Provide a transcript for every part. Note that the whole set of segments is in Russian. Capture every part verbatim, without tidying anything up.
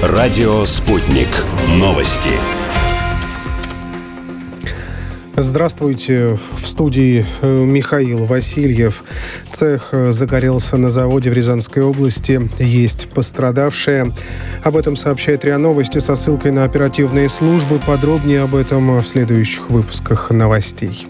Радио «Спутник». Новости. Здравствуйте. В студии Михаил Васильев. Цех загорелся на заводе в Рязанской области. Есть пострадавшие. Об этом сообщает РИА Новости со ссылкой на оперативные службы. Подробнее об этом в следующих выпусках новостей.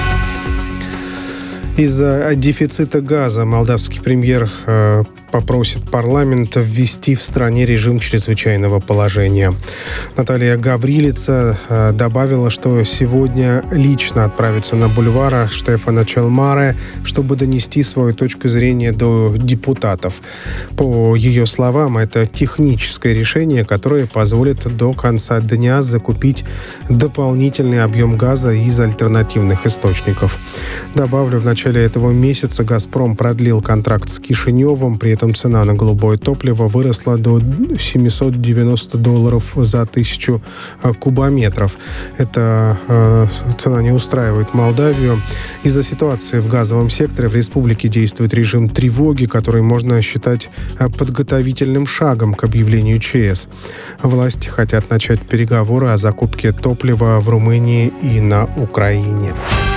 Из-за дефицита газа молдавский премьер э, попросит парламент ввести в стране режим чрезвычайного положения. Наталья Гаврилица э, добавила, что сегодня лично отправится на бульвар Штефана Челмаре, чтобы донести свою точку зрения до депутатов. По ее словам, это техническое решение, которое позволит до конца дня закупить дополнительный объем газа из альтернативных источников. Добавлю, в начале В начале этого месяца «Газпром» продлил контракт с Кишиневым, при этом цена на голубое топливо выросла до семьсот девяносто долларов за тысячу кубометров. Эта э, цена не устраивает Молдавию. Из-за ситуации в газовом секторе в республике действует режим тревоги, который можно считать подготовительным шагом к объявлению ЧС. Власти хотят начать переговоры о закупке топлива в Румынии и на Украине.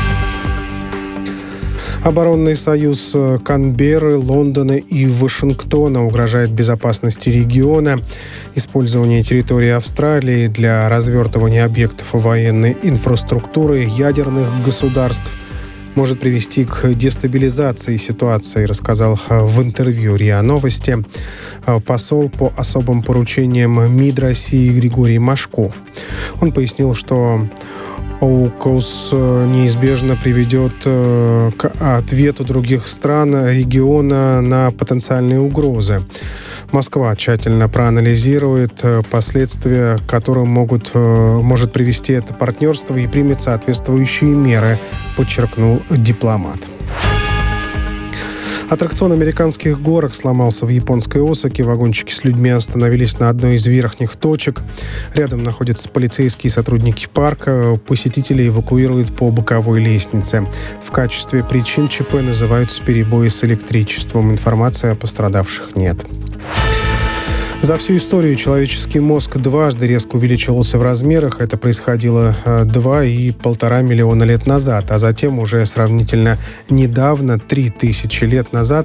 Оборонный союз Канберры, Лондона и Вашингтона угрожает безопасности региона. Использование территории Австралии для развертывания объектов военной инфраструктуры ядерных государств может привести к дестабилизации ситуации, рассказал в интервью РИА Новости посол по особым поручениям МИД России Григорий Машков. Он пояснил, что АУКУС неизбежно приведет к ответу других стран региона на потенциальные угрозы. Москва тщательно проанализирует последствия, к которым могут, может привести это партнерство, и примет соответствующие меры, подчеркнул дипломат. Аттракцион американских горок сломался в японской Осаке. Вагончики с людьми остановились на одной из верхних точек. Рядом находятся полицейские сотрудники парка. Посетителей эвакуируют по боковой лестнице. В качестве причин ЧП называются перебои с электричеством. Информации о пострадавших нет. За всю историю человеческий мозг дважды резко увеличивался в размерах. Это происходило два и полтора миллиона лет назад, а затем уже сравнительно недавно, три тысячи лет назад,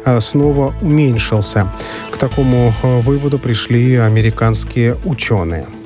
снова уменьшился. К такому выводу пришли американские ученые.